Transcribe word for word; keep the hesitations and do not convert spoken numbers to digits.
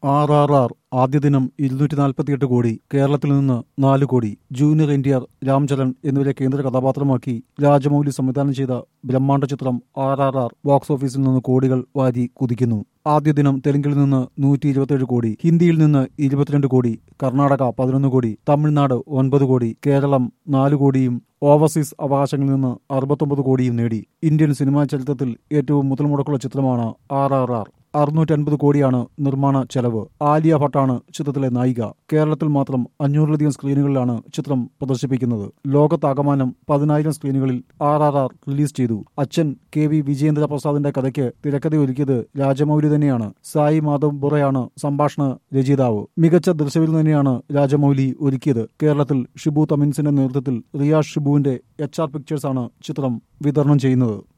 R R R ആദ്യ ദിനം ഇരുന്നൂറ്റി നാൽപ്പത്തിയെട്ട് കോടി, കേരളത്തിൽ നിന്ന് നാല് കോടി. Junior N T R, Ram Charan എന്നിവരെ കേന്ദ്ര കഥാപാത്രമാക്കി രാജമൗലി സംവിധാനം ചെയ്ത ബ്രഹ്മാണ്ഡ ചിത്രം ആർ ആർ ആർ ബോക്സ് ഓഫീസിൽ നിന്ന് കോടികൾ വാരി കുതിക്കുന്നു. ആദ്യ ദിനം തെലുങ്കിൽ നിന്ന് നൂറ്റി ഇരുപത്തിയേഴ് കോടി, ഹിന്ദിയിൽ നിന്ന് ഇരുപത്തിരണ്ട് കോടി, കർണാടക പതിനൊന്ന് കോടി, തമിഴ്നാട് ഒൻപത് കോടി, കേരളം നാല് കോടിയും ഓവർസീസ് അവകാശങ്ങളിൽ നിന്ന് അറുപത്തൊമ്പത് കോടിയും നേടി. ഇന്ത്യൻ സിനിമാ ചരിത്രത്തിൽ ഏറ്റവും മുതൽ മുടക്കുള്ള ചിത്രമാണ് ആർ ആർ ആർ. അറുന്നൂറ്റി അൻപത് കോടിയാണ് നിർമ്മാണ ചെലവ്. ആലിയ ഭട്ടാണ് ചിത്രത്തിലെ നായിക. കേരളത്തിൽ മാത്രം അഞ്ഞൂറിലധികം സ്ക്രീനുകളിലാണ് ചിത്രം പ്രദർശിപ്പിക്കുന്നത്. ലോകത്താകമാനം പതിനായിരം സ്ക്രീനുകളിൽ ആർ ആർ ആർ റിലീസ് ചെയ്തു. അച്ഛൻ കെ വി വിജയേന്ദ്ര പ്രസാദിന്റെ കഥയ്ക്ക് തിരക്കഥ ഒരുക്കിയത് രാജമൗലി തന്നെയാണ്. സായി മാധവ് ബുറയാണ് സംഭാഷണ രചയിതാവ്. മികച്ച ദൃശ്യവിരുന്ന് തന്നെയാണ് രാജമൗലി ഒരുക്കിയത്. കേരളത്തിൽ ഷിബു തമിൻസിന്റെ നേതൃത്വത്തിൽ റിയാസ് ഷിബുവിന്റെ എച്ച് ആർ പിക്ചേഴ്സാണ് ചിത്രം വിതരണം ചെയ്യുന്നത്.